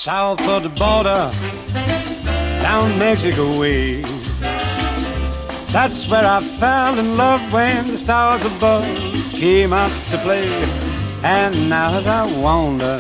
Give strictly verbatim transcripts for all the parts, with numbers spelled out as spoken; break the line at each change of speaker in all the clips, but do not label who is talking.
south of the border, down Mexico way. That's where I fell in love when the stars above came out to play. And now as I wander...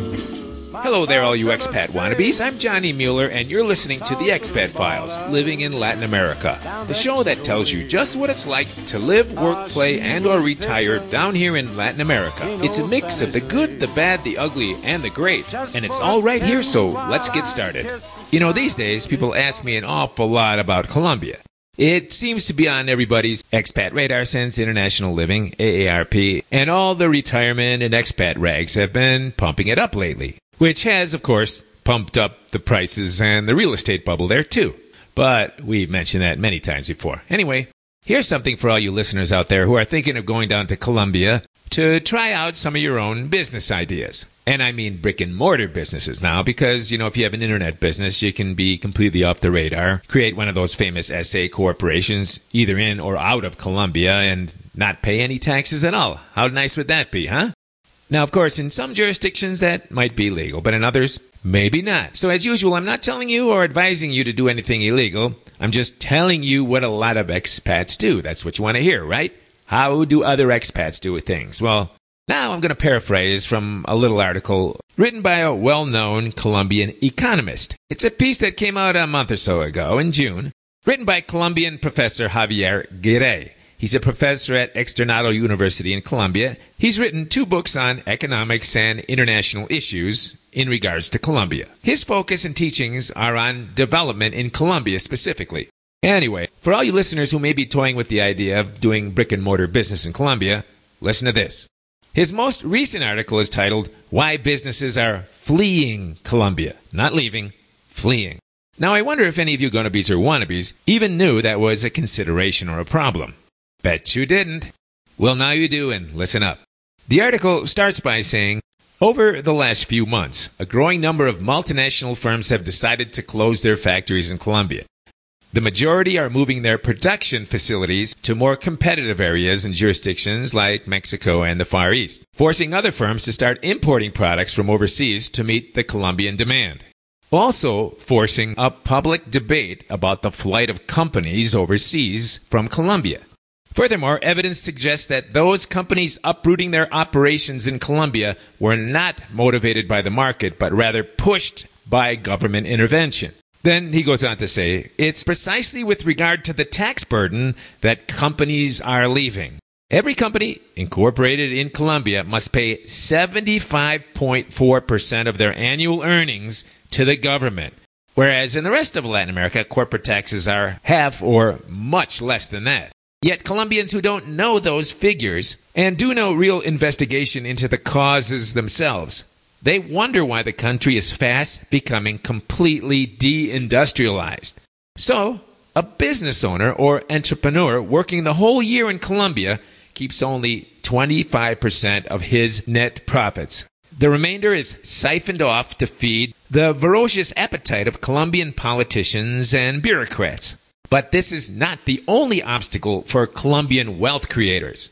Hello there, all you expat wannabes. I'm Johnny Mueller, and you're listening to The Expat Files, Living in Latin America, the show that tells you just what it's like to live, work, play, and or retire down here in Latin America. It's a mix of the good, the bad, the ugly, and the great, and it's all right here, so let's get started. You know, these days, people ask me an awful lot about Colombia. It seems to be on everybody's expat radar since International Living, A A R P, and all the retirement and expat rags have been pumping it up lately. Which has, of course, pumped up the prices and the real estate bubble there, too. But we've mentioned that many times before. Anyway, here's something for all you listeners out there who are thinking of going down to Colombia to try out some of your own business ideas. And I mean brick and mortar businesses now, because, you know, if you have an internet business, you can be completely off the radar, create one of those famous S A corporations, either in or out of Colombia, and not pay any taxes at all. How nice would that be, huh? Now, of course, in some jurisdictions that might be legal, but in others, maybe not. So as usual, I'm not telling you or advising you to do anything illegal. I'm just telling you what a lot of expats do. That's what you want to hear, right? How do other expats do things? Well, now I'm going to paraphrase from a little article written by a well-known Colombian economist. It's a piece that came out a month or so ago in June, written by Colombian professor Javier Giray. He's a professor at Externado University in Colombia. He's written two books on economics and international issues in regards to Colombia. His focus and teachings are on development in Colombia specifically. Anyway, for all you listeners who may be toying with the idea of doing brick and mortar business in Colombia, listen to this. His most recent article is titled, Why Businesses Are Fleeing Colombia. Not leaving, fleeing. Now I wonder if any of you gonnabes or wannabes even knew that was a consideration or a problem. Bet you didn't. Well, now you do, and listen up. The article starts by saying, over the last few months, a growing number of multinational firms have decided to close their factories in Colombia. The majority are moving their production facilities to more competitive areas and jurisdictions like Mexico and the Far East, forcing other firms to start importing products from overseas to meet the Colombian demand. Also forcing a public debate about the flight of companies overseas from Colombia. Furthermore, evidence suggests that those companies uprooting their operations in Colombia were not motivated by the market, but rather pushed by government intervention. Then he goes on to say, it's precisely with regard to the tax burden that companies are leaving. Every company incorporated in Colombia must pay seventy-five point four percent of their annual earnings to the government, whereas in the rest of Latin America, corporate taxes are half or much less than that. Yet Colombians who don't know those figures and do no real investigation into the causes themselves, they wonder why the country is fast becoming completely deindustrialized. So, a business owner or entrepreneur working the whole year in Colombia keeps only twenty-five percent of his net profits. The remainder is siphoned off to feed the voracious appetite of Colombian politicians and bureaucrats. But this is not the only obstacle for Colombian wealth creators.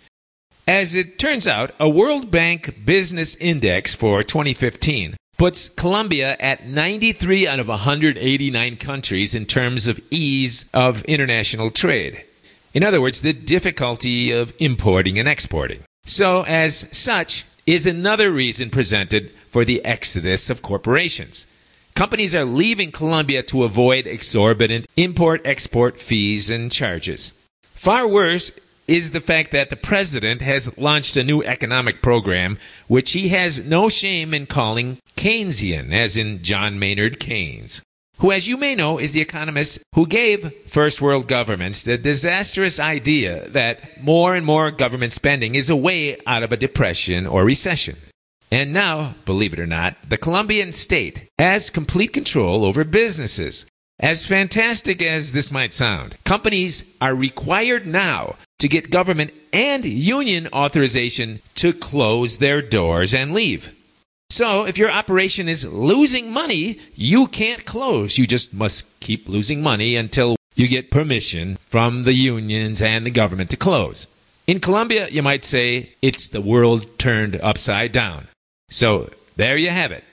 As it turns out, a World Bank Business Index for twenty fifteen puts Colombia at ninety-three out of one hundred eighty-nine countries in terms of ease of international trade. In other words, the difficulty of importing and exporting. So, as such, is another reason presented for the exodus of corporations. Companies are leaving Colombia to avoid exorbitant import-export fees and charges. Far worse is the fact that the president has launched a new economic program which he has no shame in calling Keynesian, as in John Maynard Keynes, who, as you may know, is the economist who gave first world governments the disastrous idea that more and more government spending is a way out of a depression or recession. And now, believe it or not, the Colombian state has complete control over businesses. As fantastic as this might sound, companies are required now to get government and union authorization to close their doors and leave. So, if your operation is losing money, you can't close. You just must keep losing money until you get permission from the unions and the government to close. In Colombia, you might say it's the world turned upside down. So, there you have it.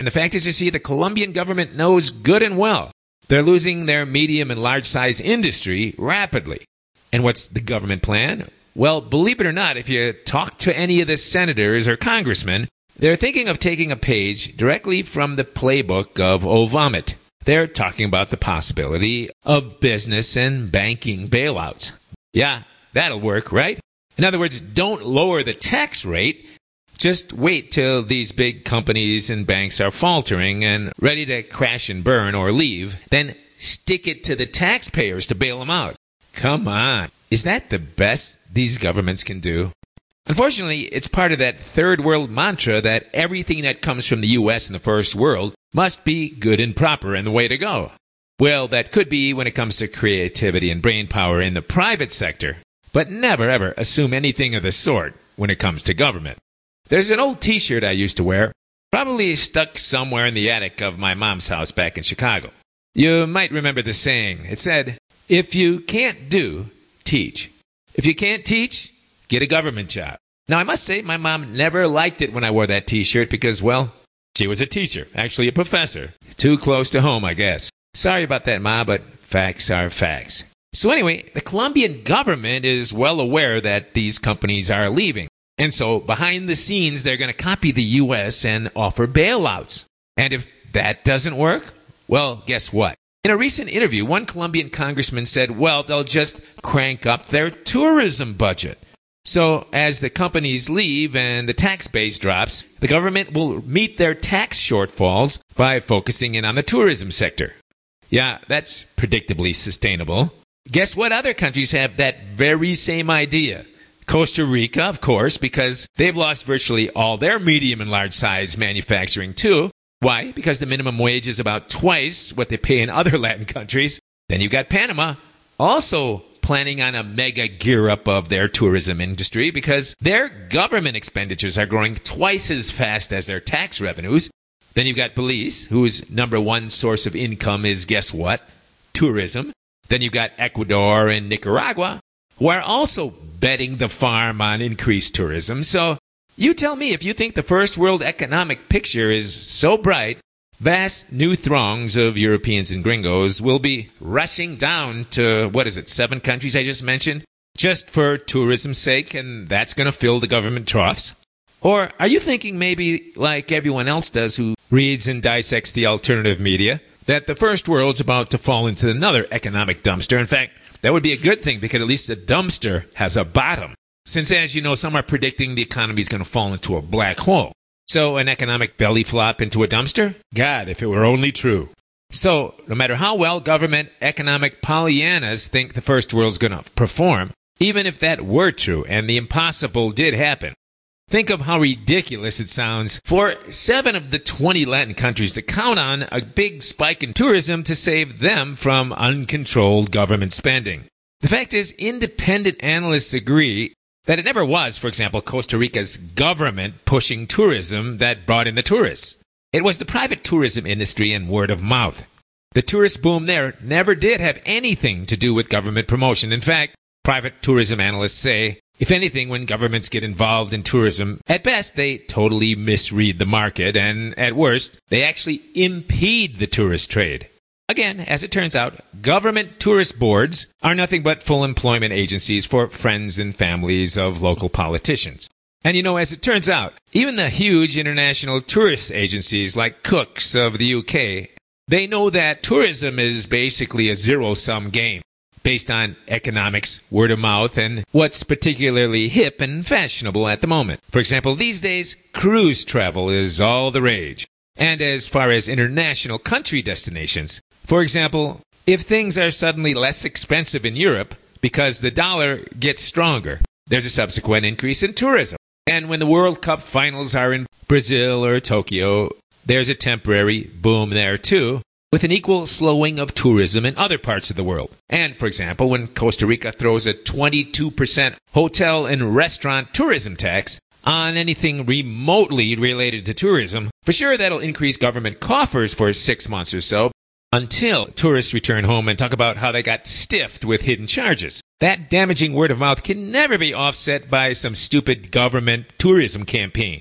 And the fact is, you see, the Colombian government knows good and well they're losing their medium and large-size industry rapidly. And what's the government plan? Well, believe it or not, if you talk to any of the senators or congressmen, they're thinking of taking a page directly from the playbook of Ovomit. They're talking about the possibility of business and banking bailouts. Yeah, that'll work, right? In other words, don't lower the tax rate. Just wait till these big companies and banks are faltering and ready to crash and burn or leave. Then stick it to the taxpayers to bail them out. Come on. Is that the best these governments can do? Unfortunately, it's part of that third world mantra that everything that comes from the U S and the first world must be good and proper and the way to go. Well, that could be when it comes to creativity and brain power in the private sector, but never ever assume anything of the sort when it comes to government. There's an old t-shirt I used to wear, probably stuck somewhere in the attic of my mom's house back in Chicago. You might remember the saying. It said, if you can't do, teach. If you can't teach, get a government job. Now, I must say, my mom never liked it when I wore that t-shirt because, well, she was a teacher, actually a professor. Too close to home, I guess. Sorry about that, Ma, but facts are facts. So anyway, the Colombian government is well aware that these companies are leaving. And so, behind the scenes, they're going to copy the U S and offer bailouts. And if that doesn't work, well, guess what? In a recent interview, one Colombian congressman said, well, they'll just crank up their tourism budget. So, as the companies leave and the tax base drops, the government will meet their tax shortfalls by focusing in on the tourism sector. Yeah, that's predictably sustainable. Guess what other countries have that very same idea? Costa Rica, of course, because they've lost virtually all their medium and large-size manufacturing, too. Why? Because the minimum wage is about twice what they pay in other Latin countries. Then you've got Panama, also planning on a mega gear-up of their tourism industry because their government expenditures are growing twice as fast as their tax revenues. Then you've got Belize, whose number one source of income is, guess what? Tourism. Then you've got Ecuador and Nicaragua, who are also betting the farm on increased tourism. So you tell me if you think the first world economic picture is so bright, vast new throngs of Europeans and gringos will be rushing down to, what is it, seven countries I just mentioned, just for tourism's sake, and that's going to fill the government troughs? Or are you thinking maybe, like everyone else does who reads and dissects the alternative media, that the first world's about to fall into another economic dumpster? In fact, that would be a good thing because at least the dumpster has a bottom. Since, as you know, some are predicting the economy is going to fall into a black hole. So an economic belly flop into a dumpster? God, if it were only true. So no matter how well government economic Pollyannas think the first world's going to perform, even if that were true and the impossible did happen, think of how ridiculous it sounds for seven of the twenty Latin countries to count on a big spike in tourism to save them from uncontrolled government spending. The fact is, independent analysts agree that it never was, for example, Costa Rica's government pushing tourism that brought in the tourists. It was the private tourism industry and word of mouth. The tourist boom there never did have anything to do with government promotion. In fact, private tourism analysts say, if anything, when governments get involved in tourism, at best, they totally misread the market, and at worst, they actually impede the tourist trade. Again, as it turns out, government tourist boards are nothing but full employment agencies for friends and families of local politicians. And you know, as it turns out, even the huge international tourist agencies like Cook's of the U K, they know that tourism is basically a zero-sum game based on economics, word of mouth, and what's particularly hip and fashionable at the moment. For example, these days, cruise travel is all the rage. And as far as international country destinations, for example, if things are suddenly less expensive in Europe because the dollar gets stronger, there's a subsequent increase in tourism. And when the World Cup finals are in Brazil or Tokyo, there's a temporary boom there too, with an equal slowing of tourism in other parts of the world. And, for example, when Costa Rica throws a twenty-two percent hotel and restaurant tourism tax on anything remotely related to tourism, for sure that'll increase government coffers for six months or so, until tourists return home and talk about how they got stiffed with hidden charges. That damaging word of mouth can never be offset by some stupid government tourism campaign.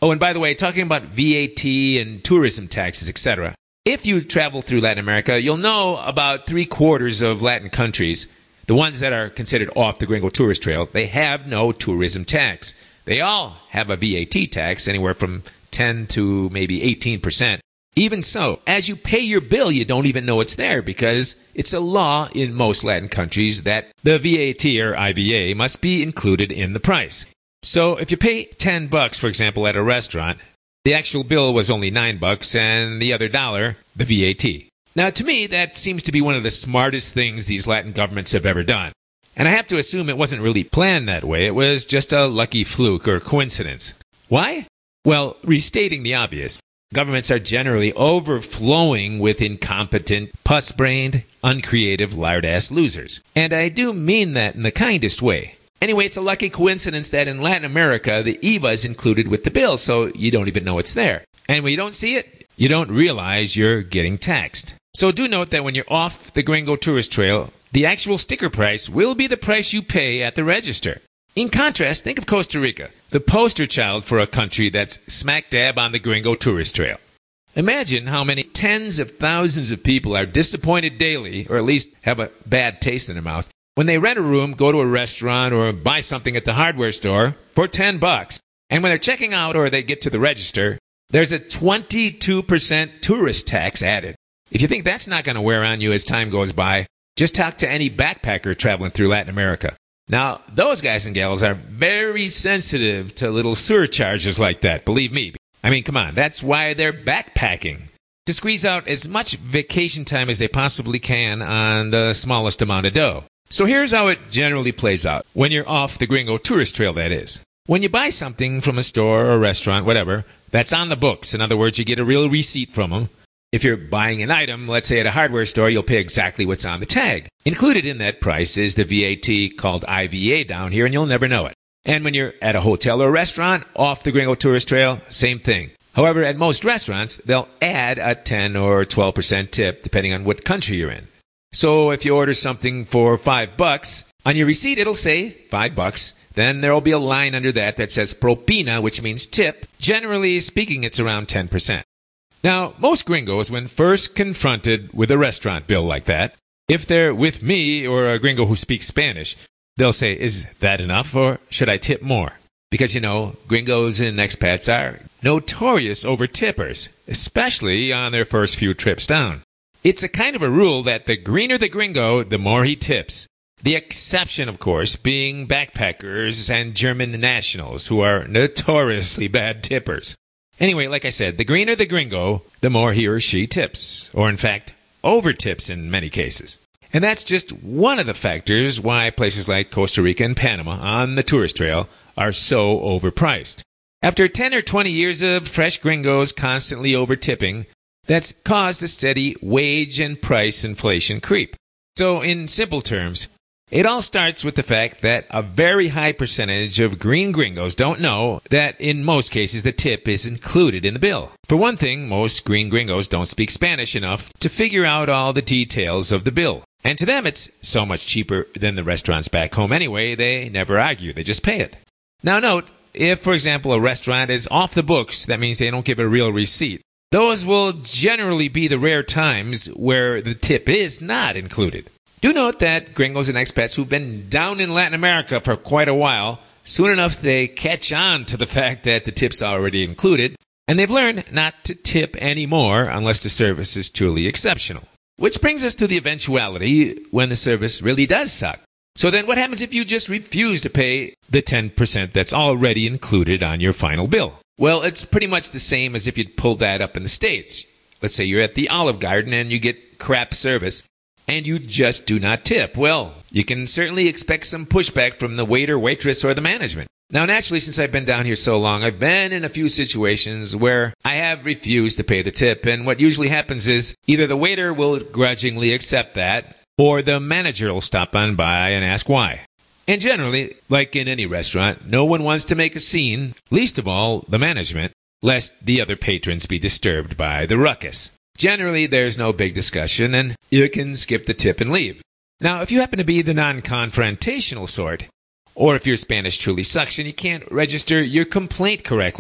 Oh, and by the way, talking about V A T and tourism taxes, et cetera. If you travel through Latin America, you'll know about three quarters of Latin countries, the ones that are considered off the Gringo Tourist Trail, they have no tourism tax. They all have a V A T tax, anywhere from ten to maybe eighteen percent. Even so, as you pay your bill, you don't even know it's there because it's a law in most Latin countries that the V A T or I V A must be included in the price. So if you pay ten bucks, for example, at a restaurant, the actual bill was only nine bucks and the other dollar, the V A T. Now, to me, that seems to be one of the smartest things these Latin governments have ever done. And I have to assume it wasn't really planned that way. It was just a lucky fluke or coincidence. Why? Well, restating the obvious, governments are generally overflowing with incompetent, puss-brained, uncreative, lard-ass losers. And I do mean that in the kindest way. Anyway, it's a lucky coincidence that in Latin America, the I V A is included with the bill, so you don't even know it's there. And when you don't see it, you don't realize you're getting taxed. So do note that when you're off the Gringo Tourist Trail, the actual sticker price will be the price you pay at the register. In contrast, think of Costa Rica, the poster child for a country that's smack dab on the Gringo Tourist Trail. Imagine how many tens of thousands of people are disappointed daily, or at least have a bad taste in their mouth, when they rent a room, go to a restaurant, or buy something at the hardware store for ten bucks, and when they're checking out or they get to the register, there's a twenty-two percent tourist tax added. If you think that's not going to wear on you as time goes by, just talk to any backpacker traveling through Latin America. Now, those guys and gals are very sensitive to little surcharges like that, believe me. I mean, come on, that's why they're backpacking. To squeeze out as much vacation time as they possibly can on the smallest amount of dough. So here's how it generally plays out, when you're off the Gringo Tourist Trail, that is. When you buy something from a store or a restaurant, whatever, that's on the books. In other words, you get a real receipt from them. If you're buying an item, let's say at a hardware store, you'll pay exactly what's on the tag. Included in that price is the V A T called I V A down here, and you'll never know it. And when you're at a hotel or restaurant, off the Gringo Tourist Trail, same thing. However, at most restaurants, they'll add a ten or twelve percent tip, depending on what country you're in. So if you order something for five bucks, on your receipt it'll say five bucks. Then there'll be a line under that that says propina, which means tip. Generally speaking, it's around ten percent. Now, most gringos, when first confronted with a restaurant bill like that, if they're with me or a gringo who speaks Spanish, they'll say, is that enough or should I tip more? Because, you know, gringos and expats are notorious over tippers, especially on their first few trips down. It's a kind of a rule that the greener the gringo, the more he tips. The exception, of course, being backpackers and German nationals, who are notoriously bad tippers. Anyway, like I said, the greener the gringo, the more he or she tips, or in fact, over-tips in many cases. And that's just one of the factors why places like Costa Rica and Panama on the tourist trail are so overpriced. After ten or twenty years of fresh gringos constantly over-tipping, that's caused a steady wage and price inflation creep. So in simple terms, it all starts with the fact that a very high percentage of green gringos don't know that in most cases the tip is included in the bill. For one thing, most green gringos don't speak Spanish enough to figure out all the details of the bill. And to them it's so much cheaper than the restaurants back home anyway, they never argue, they just pay it. Now note, if for example a restaurant is off the books, that means they don't give a real receipt. Those will generally be the rare times where the tip is not included. Do note that gringos and expats who've been down in Latin America for quite a while, soon enough they catch on to the fact that the tip's already included, and they've learned not to tip anymore unless the service is truly exceptional. Which brings us to the eventuality when the service really does suck. So then what happens if you just refuse to pay the ten percent that's already included on your final bill? Well, it's pretty much the same as if you'd pulled that up in the States. Let's say you're at the Olive Garden and you get crap service, and you just do not tip. Well, you can certainly expect some pushback from the waiter, waitress, or the management. Now, naturally, since I've been down here so long, I've been in a few situations where I have refused to pay the tip, and what usually happens is either the waiter will grudgingly accept that, or the manager will stop on by and ask why. And generally, like in any restaurant, no one wants to make a scene, least of all the management, lest the other patrons be disturbed by the ruckus. Generally, there's no big discussion, and you can skip the tip and leave. Now, if you happen to be the non-confrontational sort, or if your Spanish truly sucks and you can't register your complaint correctly,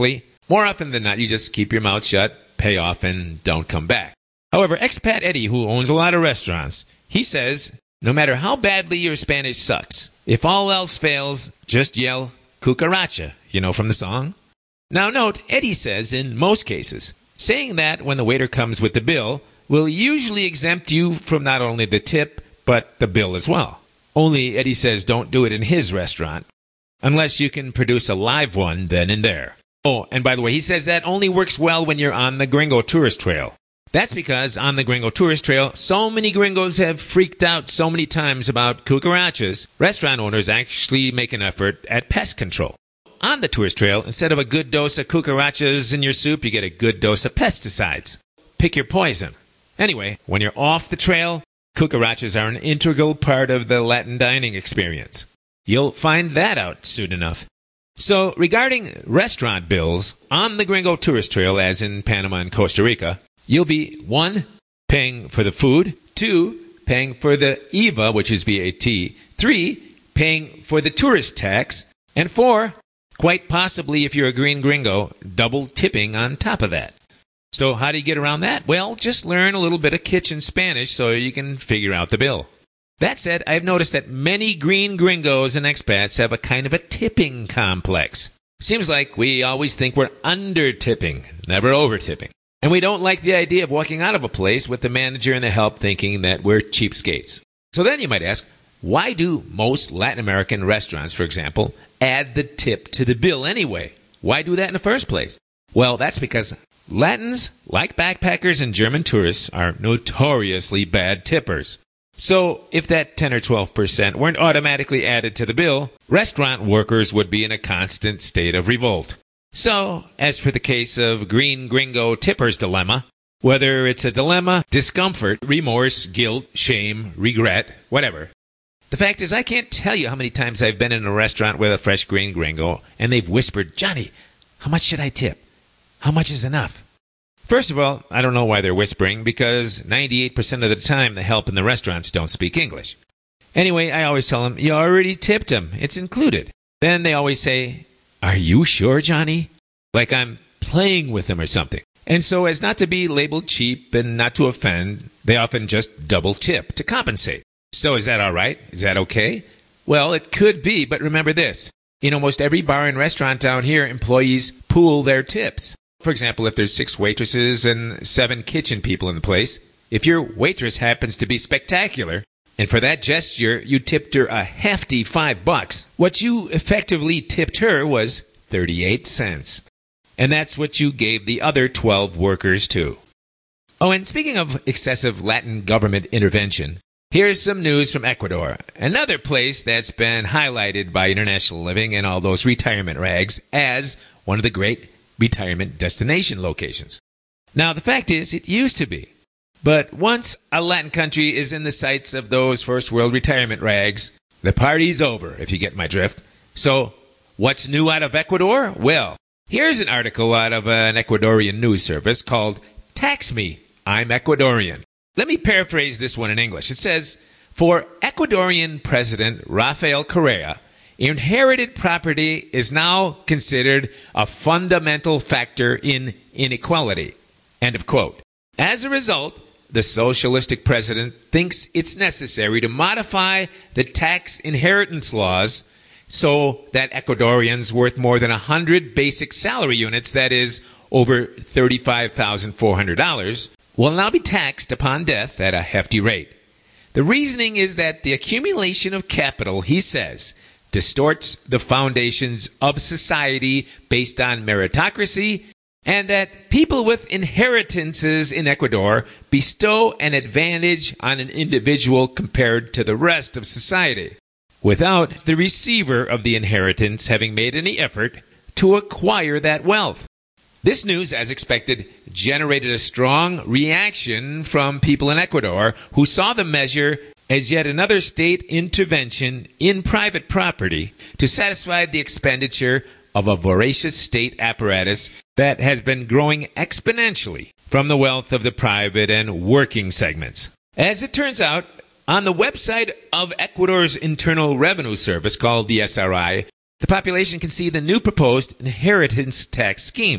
More often than not, you just keep your mouth shut, pay off, and don't come back. However, expat Eddie, who owns a lot of restaurants, he says, no matter how badly your Spanish sucks, if all else fails, just yell cucaracha, you know from the song? Now note, Eddie says in most cases, saying that when the waiter comes with the bill will usually exempt you from not only the tip, but the bill as well. Only Eddie says don't do it in his restaurant, unless you can produce a live one then and there. Oh, and by the way, he says that only works well when you're on the Gringo Tourist Trail. That's because on the Gringo Tourist Trail, so many gringos have freaked out so many times about cucarachas, restaurant owners actually make an effort at pest control. On the tourist trail, instead of a good dose of cucarachas in your soup, you get a good dose of pesticides. Pick your poison. Anyway, when you're off the trail, cucarachas are an integral part of the Latin dining experience. You'll find that out soon enough. So, regarding restaurant bills, on the Gringo Tourist Trail, as in Panama and Costa Rica, you'll be, one, paying for the food, two, paying for the I V A, which is V A T, three, paying for the tourist tax, and four, quite possibly, if you're a green gringo, double tipping on top of that. So how do you get around that? Well, just learn a little bit of kitchen Spanish so you can figure out the bill. That said, I've noticed that many green gringos and expats have a kind of a tipping complex. Seems like we always think we're under-tipping, never over-tipping. And we don't like the idea of walking out of a place with the manager and the help thinking that we're cheapskates. So then you might ask, why do most Latin American restaurants, for example, add the tip to the bill anyway? Why do that in the first place? Well, that's because Latins, like backpackers and German tourists, are notoriously bad tippers. So if that ten or twelve percent weren't automatically added to the bill, restaurant workers would be in a constant state of revolt. So, as for the case of green gringo tipper's dilemma, whether it's a dilemma, discomfort, remorse, guilt, shame, regret, whatever, the fact is I can't tell you how many times I've been in a restaurant with a fresh green gringo and they've whispered, "Johnny, how much should I tip? How much is enough?" First of all, I don't know why they're whispering, because ninety-eight percent of the time the help in the restaurants don't speak English. Anyway, I always tell them, you already tipped them. It's included. Then they always say, "Are you sure, Johnny?" Like I'm playing with them or something. And so as not to be labeled cheap and not to offend, they often just double tip to compensate. So is that all right? Is that okay? Well, it could be, but remember this. In almost every bar and restaurant down here, employees pool their tips. For example, if there's six waitresses and seven kitchen people in the place, if your waitress happens to be spectacular, and for that gesture you tipped her a hefty five bucks, what you effectively tipped her was thirty-eight cents. And that's what you gave the other twelve workers too. Oh, and speaking of excessive Latin government intervention, here's some news from Ecuador, another place that's been highlighted by International Living and all those retirement rags as one of the great retirement destination locations. Now, the fact is, it used to be. But once a Latin country is in the sights of those first world retirement rags, the party's over, if you get my drift. So, what's new out of Ecuador? Well, here's an article out of an Ecuadorian news service called Tax Me, I'm Ecuadorian. Let me paraphrase this one in English. It says, for Ecuadorian President Rafael Correa, inherited property is now considered a fundamental factor in inequality. End of quote. As a result, the socialistic president thinks it's necessary to modify the tax inheritance laws so that Ecuadorians worth more than one hundred basic salary units, that is, over thirty-five thousand four hundred dollars, will now be taxed upon death at a hefty rate. The reasoning is that the accumulation of capital, he says, distorts the foundations of society based on meritocracy, and that people with inheritances in Ecuador bestow an advantage on an individual compared to the rest of society, without the receiver of the inheritance having made any effort to acquire that wealth. This news, as expected, generated a strong reaction from people in Ecuador who saw the measure as yet another state intervention in private property to satisfy the expenditure of a voracious state apparatus that has been growing exponentially from the wealth of the private and working segments. As it turns out, on the website of Ecuador's Internal Revenue Service, called the S R I, the population can see the new proposed inheritance tax scheme.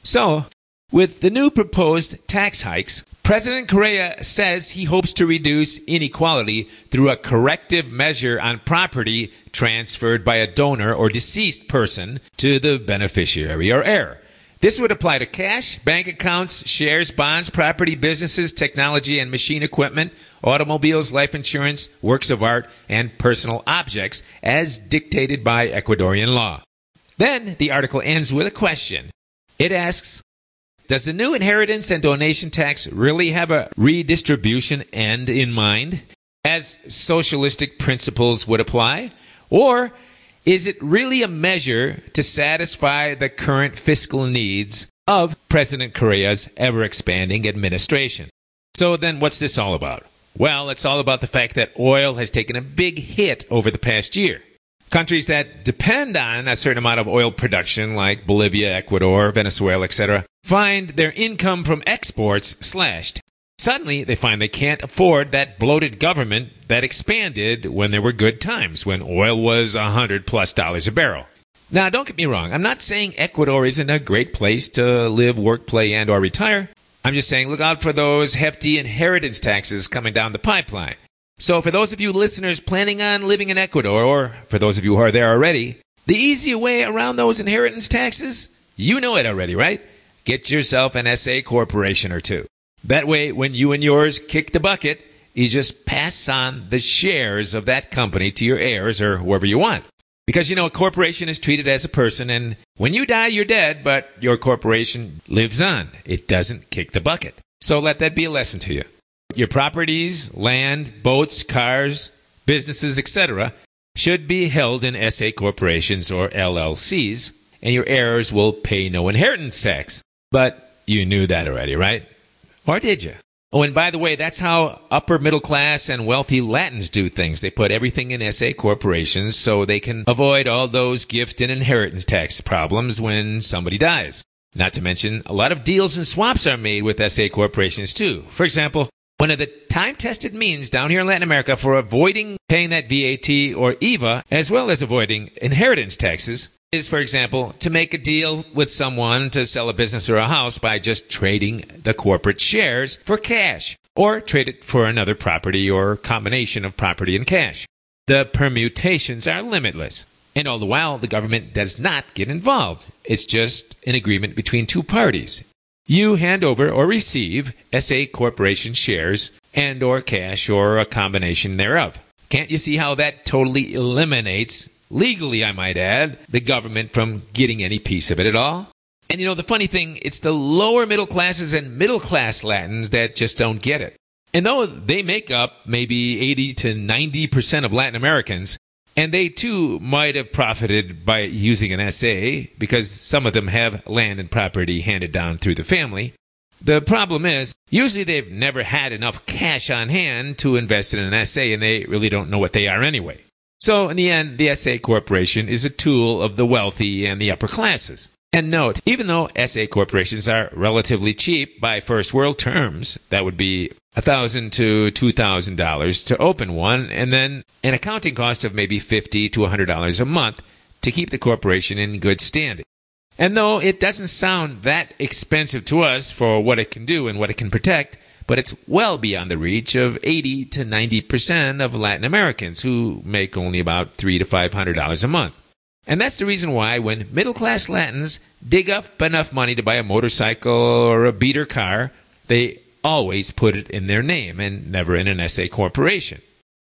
So, with the new proposed tax hikes, President Correa says he hopes to reduce inequality through a corrective measure on property transferred by a donor or deceased person to the beneficiary or heir. This would apply to cash, bank accounts, shares, bonds, property, businesses, technology and machine equipment, automobiles, life insurance, works of art, and personal objects as dictated by Ecuadorian law. Then the article ends with a question. It asks, does the new inheritance and donation tax really have a redistribution end in mind, as socialistic principles would apply? Or is it really a measure to satisfy the current fiscal needs of President Correa's ever-expanding administration? So then what's this all about? Well, it's all about the fact that oil has taken a big hit over the past year. Countries that depend on a certain amount of oil production, like Bolivia, Ecuador, Venezuela, et cetera, find their income from exports slashed. Suddenly, they find they can't afford that bloated government that expanded when there were good times, when oil was one hundred plus dollars a barrel. Now, don't get me wrong. I'm not saying Ecuador isn't a great place to live, work, play, and or retire. I'm just saying look out for those hefty inheritance taxes coming down the pipeline. So for those of you listeners planning on living in Ecuador, or for those of you who are there already, the easy way around those inheritance taxes, you know it already, right? Get yourself an S A corporation or two. That way, when you and yours kick the bucket, you just pass on the shares of that company to your heirs or whoever you want. Because, you know, a corporation is treated as a person, and when you die, you're dead, but your corporation lives on. It doesn't kick the bucket. So let that be a lesson to you. Your properties, land, boats, cars, businesses, et cetera should be held in S A corporations or L L Cs, and your heirs will pay no inheritance tax. But you knew that already, right? Or did you? Oh, and by the way, that's how upper middle class and wealthy Latins do things. They put everything in S A corporations so they can avoid all those gift and inheritance tax problems when somebody dies. Not to mention, a lot of deals and swaps are made with S A corporations too. For example, one of the time-tested means down here in Latin America for avoiding paying that V A T or I V A, as well as avoiding inheritance taxes, is, for example, to make a deal with someone to sell a business or a house by just trading the corporate shares for cash, or trade it for another property or combination of property and cash. The permutations are limitless. And all the while, the government does not get involved. It's just an agreement between two parties. You hand over or receive S A corporation shares and or cash or a combination thereof. Can't you see how that totally eliminates, legally I might add, the government from getting any piece of it at all? And you know, the funny thing, it's the lower middle classes and middle class Latins that just don't get it. And though they make up maybe eighty to ninety percent of Latin Americans, and they too might have profited by using an S A because some of them have land and property handed down through the family. The problem is, usually they've never had enough cash on hand to invest in an S A, and they really don't know what they are anyway. So in the end, the S A corporation is a tool of the wealthy and the upper classes. And note, even though S A corporations are relatively cheap by first world terms, that would be one thousand dollars to two thousand dollars to open one, and then an accounting cost of maybe fifty to one hundred dollars a month to keep the corporation in good standing. And though it doesn't sound that expensive to us for what it can do and what it can protect, but it's well beyond the reach of eighty to ninety percent of Latin Americans who make only about three hundred to five hundred dollars a month. And that's the reason why when middle-class Latins dig up enough money to buy a motorcycle or a beater car, they always put it in their name and never in an S A corporation,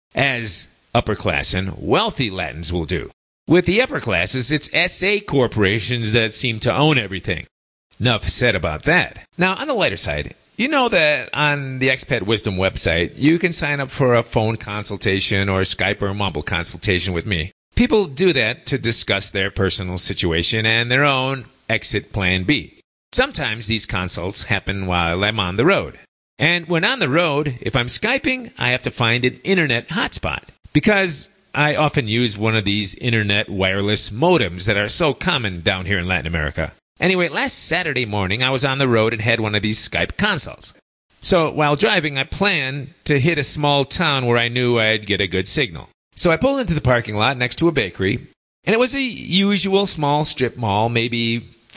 as upper-class and wealthy Latins will do. With the upper classes, it's S A corporations that seem to own everything. Enough said about that. Now, on the lighter side, you know that on the Expat Wisdom website, you can sign up for a phone consultation or Skype or mobile consultation with me. People do that to discuss their personal situation and their own exit plan B. Sometimes these consults happen while I'm on the road. And when on the road, if I'm Skyping, I have to find an internet hotspot, because I often use one of these internet wireless modems that are so common down here in Latin America. Anyway, last Saturday morning, I was on the road and had one of these Skype consults. So while driving, I planned to hit a small town where I knew I'd get a good signal. So I pulled into the parking lot next to a bakery, and it was a usual small strip mall, maybe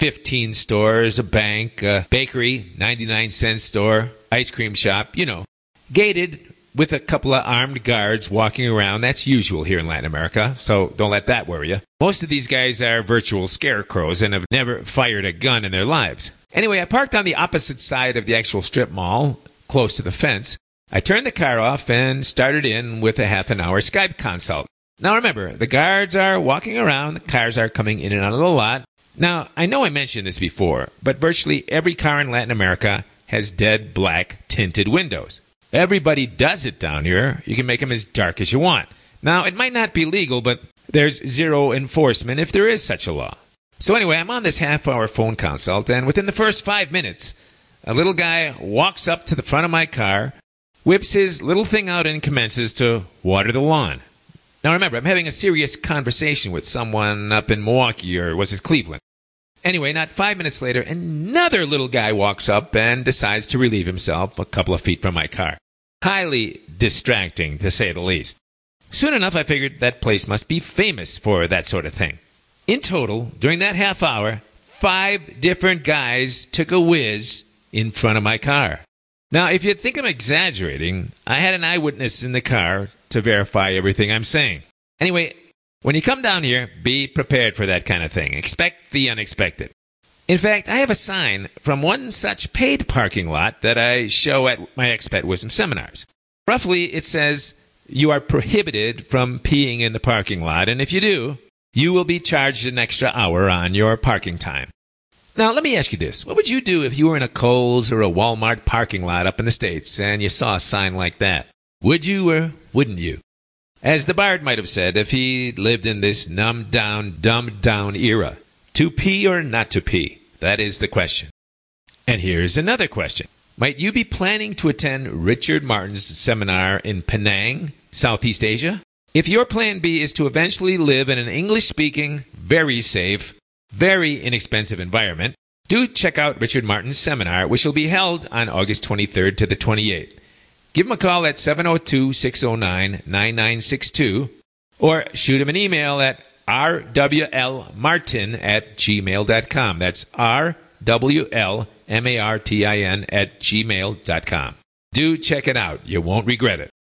fifteen stores, a bank, a bakery, ninety-nine cent store, ice cream shop, you know. Gated with a couple of armed guards walking around. That's usual here in Latin America, so don't let that worry you. Most of these guys are virtual scarecrows and have never fired a gun in their lives. Anyway, I parked on the opposite side of the actual strip mall, close to the fence. I turned the car off and started in with a half an hour Skype consult. Now remember, the guards are walking around, the cars are coming in and out of the lot. Now, I know I mentioned this before, but virtually every car in Latin America has dead black tinted windows. Everybody does it down here. You can make them as dark as you want. Now, it might not be legal, but there's zero enforcement if there is such a law. So anyway, I'm on this half-hour phone consult, and within the first five minutes, a little guy walks up to the front of my car, whips his little thing out and commences to water the lawn. Now remember, I'm having a serious conversation with someone up in Milwaukee, or was it Cleveland? Anyway, not five minutes later, another little guy walks up and decides to relieve himself a couple of feet from my car. Highly distracting, to say the least. Soon enough, I figured that place must be famous for that sort of thing. In total, during that half hour, five different guys took a whiz in front of my car. Now, if you think I'm exaggerating, I had an eyewitness in the car to verify everything I'm saying. Anyway, when you come down here, be prepared for that kind of thing. Expect the unexpected. In fact, I have a sign from one such paid parking lot that I show at my expat wisdom seminars. Roughly, it says, you are prohibited from peeing in the parking lot, and if you do, you will be charged an extra hour on your parking time. Now, let me ask you this. What would you do if you were in a Kohl's or a Walmart parking lot up in the States and you saw a sign like that? Would you or wouldn't you? As the Bard might have said if he lived in this numbed-down, dumbed-down era, to pee or not to pee? That is the question. And here's another question. Might you be planning to attend Richard Martin's seminar in Penang, Southeast Asia? If your plan B is to eventually live in an English-speaking, very safe, very inexpensive environment, do check out Richard Martin's seminar, which will be held on August twenty-third to the twenty-eighth. Give him a call at seven oh two, six oh nine, nine nine six two or shoot him an email at r w l martin at gmail dot com. That's R W L M A R T I N at gmail dot com. Do check it out. You won't regret it.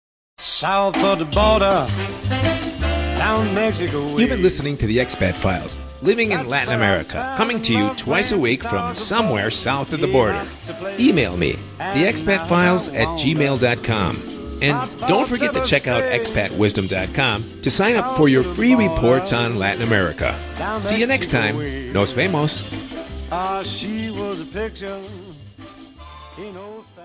South of the border, down Mexico way.
You've been listening to the Expat Files, living in Latin America, coming to you twice a week from somewhere south of the border. Email me, the expat files at gmail dot com. And don't forget to check out expat wisdom dot com to sign up for your free reports on Latin America. See you next time. Nos vemos.
Ah, she was a picture. He knows.